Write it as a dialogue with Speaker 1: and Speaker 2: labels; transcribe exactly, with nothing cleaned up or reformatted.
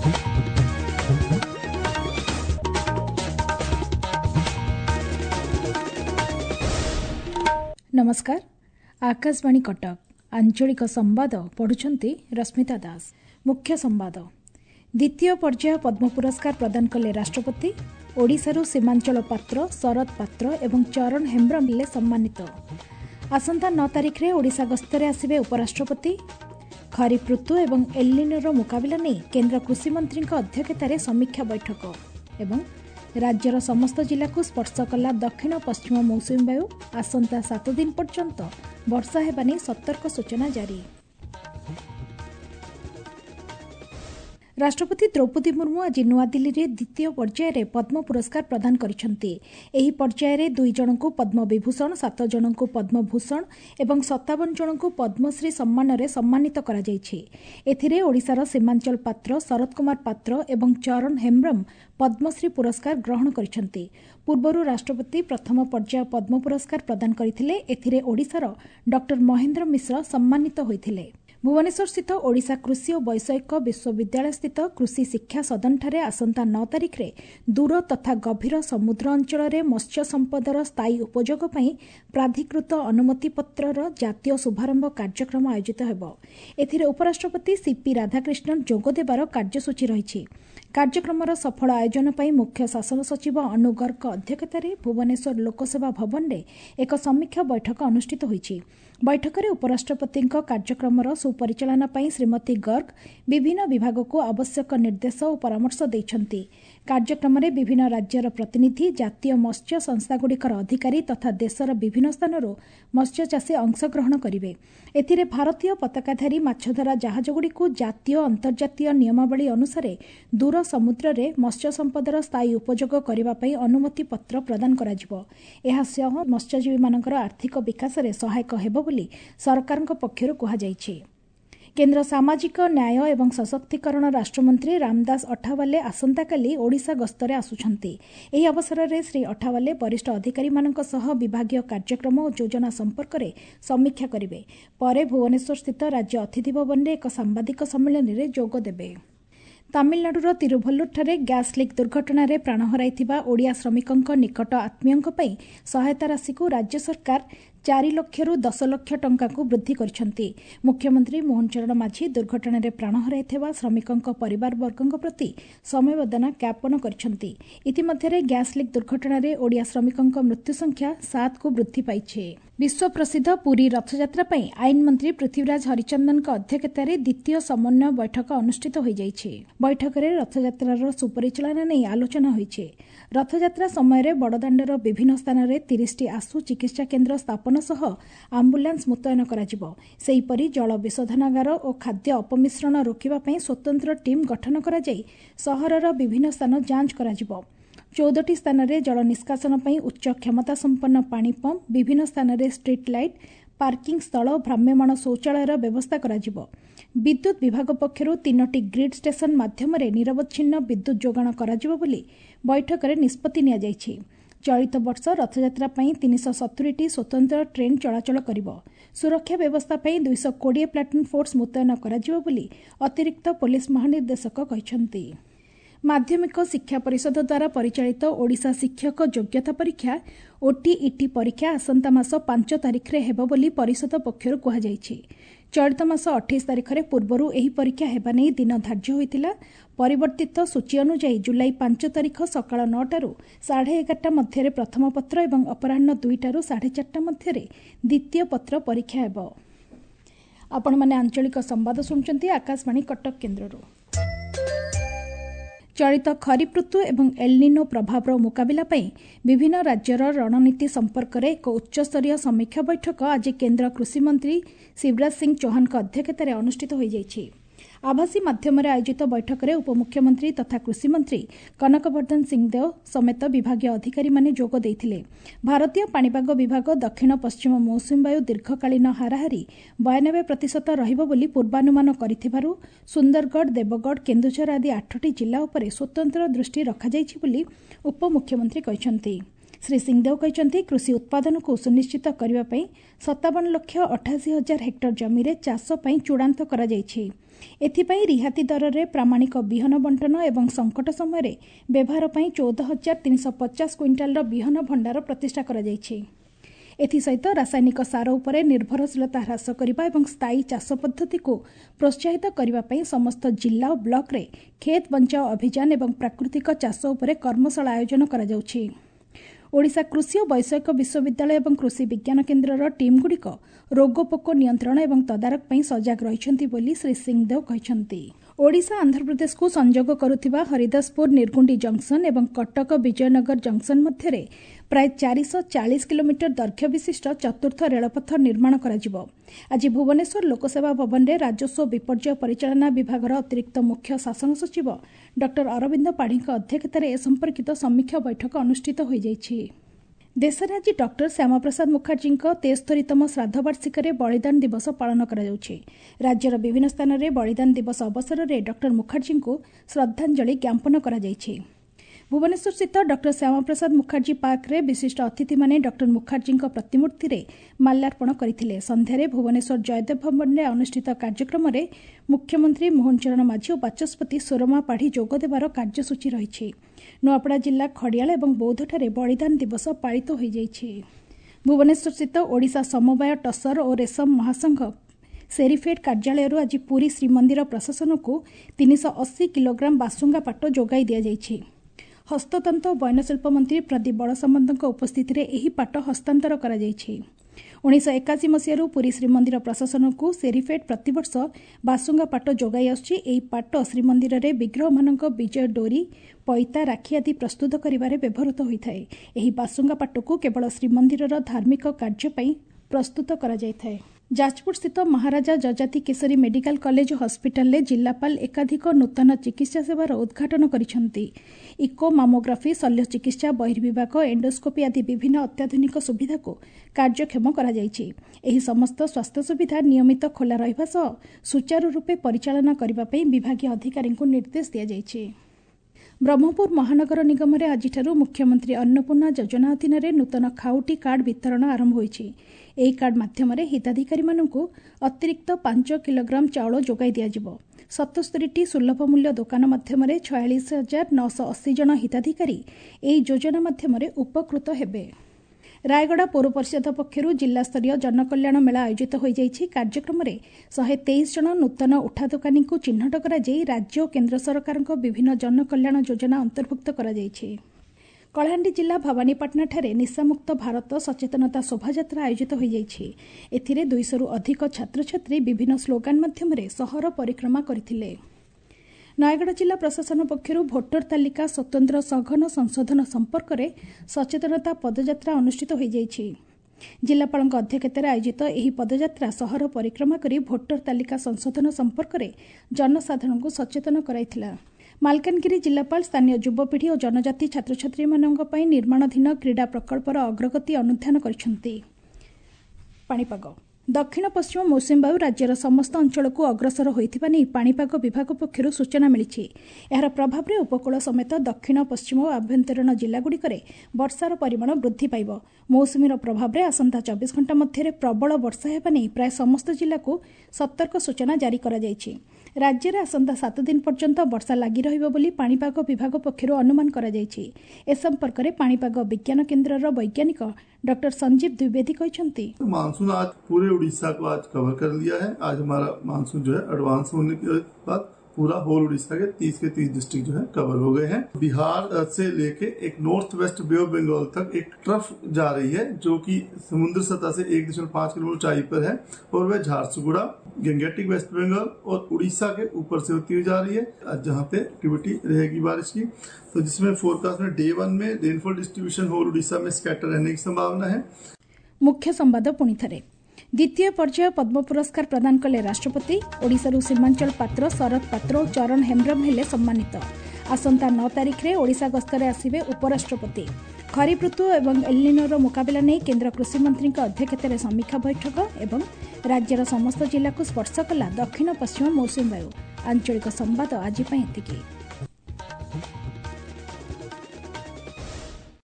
Speaker 1: नमस्कार। आकाशवाणी कटक आंचलिक संवाद पढ़ुछंती रश्मिता दास। मुख्य संवाद। द्वितीय पर्याय पद्म पुरस्कार प्रदान कले राष्ट्रपति। ओडिशारू सीमांचल पात्र, शरद पात्र एवं चरण हेम्ब्रम सम्मानित। आसंता नौ तारिख रे ओडिशा गस्तरे आसिबे उपराष्ट्रपति। खरीफ ऋतु एवं एल्निनोर मुकाबिला नहीं केन्द्र कृषि मंत्री अध्यक्षतार समीक्षा बैठक एवं राज्यर समस्त जिला को स्पर्श कला दक्षिण पश्चिम मौसुमी वायु। आसंता सात दिन पर्यंत वर्षा हेबा नहीं सतर्क सूचना जारी। राष्ट्रपति द्रौपदी मुर्मू आज नुआदिल्ली रे द्वितीय पर्यायर पद्म पुरस्कार प्रदान करिसेंती। एही पर्यायर दुई जनकु पद्म विभूषण, सात जनकु पद्म भूषण एवं सत्तावन जनकु पद्मश्री सम्मान रे सम्मानित करा जायछि। एथिरे ओडिशार सीमांचल पात्र, शरद कुमार पात्र एवं चरण हेम्ब्रम पद्मश्री पुरस्कार ग्रहण करिसेंती। पूर्वरु राष्ट्रपति प्रथम पर्याय पद्म पुरस्कार प्रदान करथिले। एथिरे ओडिशार डॉक्टर महेंद्र मिश्र सम्मानित होइथिले। भुवनेश्वर स्थित ओडिशा कृषि और वैषयिक विश्वविद्यालय स्थित कृषि शिक्षा सदनठारे आसंता नौ तारिख रे दूर तथा गभीर समुद्र अंचल में मत्स्य संपदर स्थायी उपयोग पर प्राधिकृत अनुमति पत्रर जातीय शुभारंभ कार्यक्रम आयोजित हेबो। एथिरे उपराष्ट्रपति सीपी राधाकृष्णन जोगदेबार कार्यसूची रहिछि। कार्यक्रमर सफल आयोजन पर मुख्य शासन सचिव अनु गर्ग अध्यक्षतार भुवनेश्वर लोकसेवा भवन में एक समीक्षा बैठक अनुष्ठित होईछि। बैठक में उपराष्ट्रपति कार्यक्रमर सुपरिचालना पर श्रीमती गर्ग विभिन्न विभाग को आवश्यक निर्देश और परामर्श देइछन्ति। कार्यक्रम में विभिन्न राज्यर प्रतिनिधि, जातीय मत्स्य संस्थागुड़िकर अधिकारी तथा देशर विभिन्न स्थानरू मत्स्य चाषी अंशग्रहण करिवे। एथिरे भारतीय पताकाधारी माछधरा जहाजगुड़िकु जातीय अंतर्जातीय नियमावली अनुसार दूर समुद्र रे मत्स्य संपदर स्थायी उपयोग करिबा पई अनुमति पत्र प्रदान कराजिबो। एहा सह मत्स्यजीवी मानकर आर्थिक विकास रे सहायक हेबो बोली सरकारक पक्षरु कुहा जायछि। केन्द्र सामाजिक न्याय एवं सशक्तिकरण राष्ट्रमंत्री रामदास अठावाले आसंताकाली ओडिशा गस्तरे आसुछन्ति। एही अवसर में श्री अठावाले वरिष्ठ अधिकारी मानक सह विभागीय कार्यक्रम और योजना संपर्क में समीक्षा करिवे। परे भुवनेश्वर स्थित राज्य अतिथि भवन में एक सांबादिक सम्मेलन में जोग देबे। तामिलनाडुर तिरुभल्लुरଠାରେ ଗ୍ୟାସ୍ ଲିକ୍ ଦୁର୍ଘଟଣାରେ ପ୍ରାଣ ହରାଇଥିବା ଓଡ଼ିଆ ଶ୍ରମିକଙ୍କ ନିକଟ ଆତ୍ମୀୟଙ୍କ ପାଇଁ ସହାୟତା ରାଶିକୁ ରାଜ୍ୟ ସରକାର ଚାରି ଲକ୍ଷରୁ ଦଶ ଲକ୍ଷ ଟଙ୍କାକୁ ବୃଦ୍ଧି କରିଛନ୍ତି। ମୁଖ୍ୟମନ୍ତ୍ରୀ ମୋହନ ଚରଣ ମାଝୀ ଦୁର୍ଘଟଣାରେ ପ୍ରାଣ ହରାଇଥିବା ଶ୍ରମିକଙ୍କ ପରିବାରବର୍ଗଙ୍କ ପ୍ରତି ସମବେଦନା ଜ୍ଞାପନ କରିଛନ୍ତି। ଇତିମଧ୍ୟରେ ଗ୍ୟାସ୍ ଲିକ୍ ଦୁର୍ଘଟଣାରେ ଓଡ଼ିଆ ଶ୍ରମିକଙ୍କ ମୃତ୍ୟୁ ସଂଖ୍ୟା ସାତକୁ ବୃଦ୍ଧି ପାଇଛି। विश्व प्रसिद्ध पुरी रथयात्रा पर आईन मंत्री पृथ्वीराज हरिचंदन अध्यक्षतार द्वितीय समन्वय बैठक अनुष्ठित हो जाइछि। बैठक में रथयात्रार सुपरिचालना नहीं आलोचना होइछि। रथयात्रा समय बड़दाण्डर विभिन्न स्थान में तीस टी आशु चिकित्सा केन्द्र स्थापन सह आम्बुलांस मुतयन करा। सेहीपरि जल विशोधनागार और खाद्य अपमिश्रण रोकने स्वतंत्र टीम गठन करा जाई सहरर विभिन्न स्थान जांच करा। चौदह स्थान में जल निष्कासन पर उच्च क्षमता संपन्न पानी पंप, विभिन्न स्थान में स्ट्रीट लाइट, पार्किंग स्थल और भ्राम्यमाण शौचालयर व्यवस्था करा। विद्युत विभाग पक्षर तीनोटी ग्रिड स्टेशन माध्यम निरवच्छिन्न विद्युत जोगाण करा बोली बैठक में निष्पत्ति निया जायछि। चलित वर्ष रथयात्रा तीन सौ सतुरी टी स्वतंत्र ट्रेन चलाचल करिबो। सुरक्षा व्यवस्था पर दुई सौ कोड़े प्लाटून फोर्स मुतयन करा बोली अतिरिक्त पुलिस महानिर्देशक कहछन्ति। माध्यमिक शिक्षा परिषद द्वारा परिचालित ओडिशा शिक्षक योग्यता परीक्षा ओटीईटी परीक्षा आसंता मास पांच तारिख रे हेबो बोली परिषद पक्षरु कहा जायछि। चलित मास अठाईस तारिख रे पूर्वरु एही परीक्षा हेबा नै दिन धार्य होइतिला। परिवर्तित सूची अनुसार जुलाई पांच तारिख सकाळ नौटारू साढ़े एगारटा मध्य प्रथम पत्र एवं अपराह्न दुईटारू साढ़े चारटा मध्य द्वितीय पत्र परीक्षा हेबो। आपण माने आंचलिक संवाद सुनचंती आकाशवाणी कटक केन्द्ररू। चलित खरीफ ऋतु एवं एल्निनो प्रभावर मुकाबिला पर विभिन्न राज्यर रणनीति संपर्क में एक उच्चस्तरीय समीक्षा बैठक आज केन्द्र कृषि मंत्री शिवराज सिंह चौहान अध्यक्षतार अनुष्ठित हो जाइछि। आभासी माध्यम आयोजित बैठक में उपमुख्यमंत्री तथा कृषि मंत्री कनकवर्धन सिंहदेव समेत विभागीय अधिकारी माने जोग देइथिले। भारतीय पाणीपाग विभाग दक्षिण पश्चिम मौसुमी वायु दीर्घकालीन हाराहारी बयानबे प्रतिशत रहिबो बोली पूर्वानुमान करिथिबारु सुंदरगढ़, देवगढ़, केन्दुझर आदि आठटी जिला उपरे स्वतंत्र दृष्टि रखाଯାଇଛି बोली उपमुख्यमंत्री कहिसंति। श्री सिंहदेव कहते कृषि उत्पादन को सुनिश्चित करने सत्तावन लक्ष अठाशी हजार हेक्टर जमी रे चाष चूड़ांत करा जायछि। एथिपाई रिहाती दर में प्रामाणिक बिहन बंटन एवं संकट समय व्यवहार पर चौदह हजार तीन सौ पचास क्विंटाल बिहन भंडार प्रतिष्ठा करा जायछि। एथिसहित रासायनिक सार उपरे निर्भरशीलता ह्रास करने और स्थायी चाष पद्धति को प्रोत्साहित करने समस्त जिला और ब्लॉक रे खेत बंचाओ अभियान एवं प्राकृतिक चाष उपरे कर्मशाला आयोजन करा जाउछि। ओडिशा कृषि और वैषयिक विश्वविद्यालय एवं कृषि विज्ञान केन्द्रर टीम गुड़िक रोगपोक नियंत्रण एवं तदारक पर सजग रहिछन्ति बोली श्री सिंहदेव कहछन्ति। ओडिशा आंध्रप्रदेश को संजोग करुथिबा हरिदासपुर निर्गुंडी जंक्शन एवं कटक विजयनगर जंक्शन मध्य प्राय चार सौ चालीस किलोमीटर दैर्घ्य विशिष्ट चतुर्थ रेलपथ निर्माण कराजिबो। आज भुवनेश्वर लोकसेवा भवन में राजस्व विपर्यय परिचालना विभाग अतिरिक्त मुख्य शासन सचिव डॉक्टर अरविंद पाढ़ी अध्यक्षतार ए संपर्कित समीक्षा बैठक अनुष्ठित हो जाइछि। देश में आज डॉक्टर श्यामाप्रसाद मुखर्जी तेस्तरीतम श्राद्ध वार्षिक बलिदान दिवस पालन कराଯାଉଛି। राज्यर विभिन्न स्थान में बलिदान दिवस अवसर में डॉक्टर मुखर्जी को श्रद्धांजलि ज्ञापन कराଯାଇଛି। भुवनेश्वर स्थित डॉक्टर श्यामाप्रसाद मुखर्जी पार्क रे विशिष्ट अतिथि माने डॉक्टर मुखर्जी प्रतिमूर्ति रे माल्यार्पण करथिले। संध्यारे भुवनेश्वर जयदेव भवन में अनुष्ठित कार्यक्रम में मुख्यमंत्री मोहन चरण माझी और बाचस्पति सोरमा पाढ़ी जोग देवार कार्यसूची रही। नुआपड़ा जिला खड़ियाल और बौद्धठारे बलिदान दिवस पालित हो जाइछि। भुवनेश्वर स्थित ओडिशा समवाय टसर और रेशम महासंघ सेरिफेड कार्यालय आज पुरी श्रीमंदिर प्रशासन को तीन सौ अस्सी किलोग्राम बासुंगा पाट जोगाई दिया जाइछि। हस्ततंत और बयनशिल्प मंत्री प्रदीप बड़सामंत उपस्थित में यह पाट हस्तांतर करा जाइछि। उन्नीस एकाशी मसीह पुरी श्रीमंदिर प्रशासन को सेरिफेड प्रतिवर्ष बासुंगा पाट जोगाई आसुछि। पाट श्रीमंदिर में विग्रह मान विजय डोरी पैता राखी आदि प्रस्तुत करिबारे व्यवहृत होइथाय। एही बासुंगा पाट को केवल श्रीमंदिर धार्मिक कार्य पई प्रस्तुत करा जायथाय। जाजपुर स्थित महाराजा जजाति केसरी मेडिकल कॉलेज हॉस्पिटल में जिलापाल एकाधिक नूतन चिकित्सा सेवार उद्घाटन करिसेंति। इको मामोग्राफी शल्य चिकित्सा बहिर्विभाग एंडोस्कोपी आदि विभिन्न अत्याधुनिक सुविधा को कार्यक्षम करा जायछि। एही समस्त स्वास्थ्य सुविधा नियमित खोला रहिबा सह सुचारू रूपे परिचालना करिबा पई विभागीय अधिकारी को निर्देश दिया जायछि। ब्रह्मपुर महानगर निगम में आज मुख्यमंत्री अन्नपूर्णा योजना अधीन नूतन खाउटी कार्ड वितरण आरंभ होइछि। एही कार्ड माध्यम हिताधिकारी मानकु अतिरिक्त पांच किलोग्राम चाउल जोगाई दियाजिबो। सतस्तरी टी सुलभ मूल्य दुकान माध्यम छयालीस हजार नौश अस्सी जन हिताधिकारी एही योजना माध्यम उपकृत हेबे। रायगड़ा पौर परिषद पक्षर जिलास्तरीय जनकल्याण मेला आयोजित हो जाइछि। कार्यक्रम में शहे तेईस जन नूतन उठा दोकानी को चिन्हट करा जाई राज्य और केन्द्र सरकार विभिन्न जनकल्याण योजना अंतर्भुक्त करा जाइछि। कलाहांडी जिला भवानीपाटना ठारे निशामुक्त भारत सचेतनता शोभायात्रा आयोजित हो जाइछि। एथिरे दुईशरू अधिक छात्र छात्री विभिन्न स्लोगान माध्यम सहर परिक्रमा करथिले। नयगढ़ जिला प्रशासन पक्षर भोटर तालिका स्वतंत्र सघन संशोधन संपर्क में सचेतनता पदयात्रा अनुष्ठित हो जाइछि। जिलापाल अध्यक्षतार आयोजित यह पदयात्रा सहर परिक्रमा कर भोटर तालिका संशोधन संपर्क में जनसाधारण को सचेतन कराइथिला। मालकानगिरी जिलापाल स्थानीय युवपीढ़ी और जनजाति छात्र छात्री मानक निर्माणाधीन क्रीड़ा प्रकल्पर अग्रगति अनुध्यान करिसेंति। पाणीपाग दक्षिण पश्चिम मौसुमी वायु राज्यर समस्त अंचल को अग्रसर होइथिबा नै पाणीपाग विभाग पक्षरु सूचना मिलिछि। एहार प्रभाव रे उपकूल समेत दक्षिण पश्चिम और आभ्यंतरीण जिलागुड़िकरे वर्षार परिमाण वृद्धि पाइब। मौसुमीर प्रभाव रे आसंता चौबीस घंटा मध्य प्रबल वर्षा हेबा नै प्राय समस्त जिला को सतर्क सूचना जारी करा जायछि। राज्य में आसंता सात दिन पर्यंत वर्षा लगी रहिबो बोली पाणीपाग विभाग पक्षरु अनुमान करा जायछि। ए संपर्क में पाणीपाग विज्ञान केन्द्रर वैज्ञानिक डॉक्टर संजीव द्विवेदी कहते
Speaker 2: मानसून आज पूरे उड़ीसा को आज कवर कर लिया है। आज हमारा मानसून जो है एडवांस होने के बाद पूरा होल उड़ीसा के तीस के तीस डिस्ट्रिक्ट जो है कवर हो गए हैं। बिहार से लेके एक north west bay of Bengal तक एक ट्रफ जा रही है जो कि समुद्र सतह से एक दशमलव पांच किलोमीटर ऊंचाई पर है और वह झारसुगुड़ा गंगेटिक वेस्ट बंगाल और उड़ीसा के ऊपर से होती हुई जा रही है जहाँ पे एक्टिविटी रहेगी बारिश की। तो जिसमें फोरकास्ट में डे वन में रेनफॉल डिस्ट्रीब्यूशन होल उड़ीसा में स्कैटर रहने की संभावना है।
Speaker 1: मुख्य संवाद पुणी थे द्वितीय पर्याय पद्म पुरस्कार प्रदान कले राष्ट्रपति। ओडिशारू सीमांचल पात्र शरद पात्र और चरण हेम्ब्रम हेले सम्मानित। आसंता नौ तारिख में ओडिशा गस्तरे आसिबे उपराष्ट्रपति। खरीफ ऋतु एवं एल्निनोर मुकाबला नहीं केन्द्र कृषि मंत्री अध्यक्षतार समीक्षा बैठक एवं राज्यर समस्त जिला को स्पर्श कला दक्षिण पश्चिम मौसुमी वायु। आंचलिक संवाद आज एतिकी।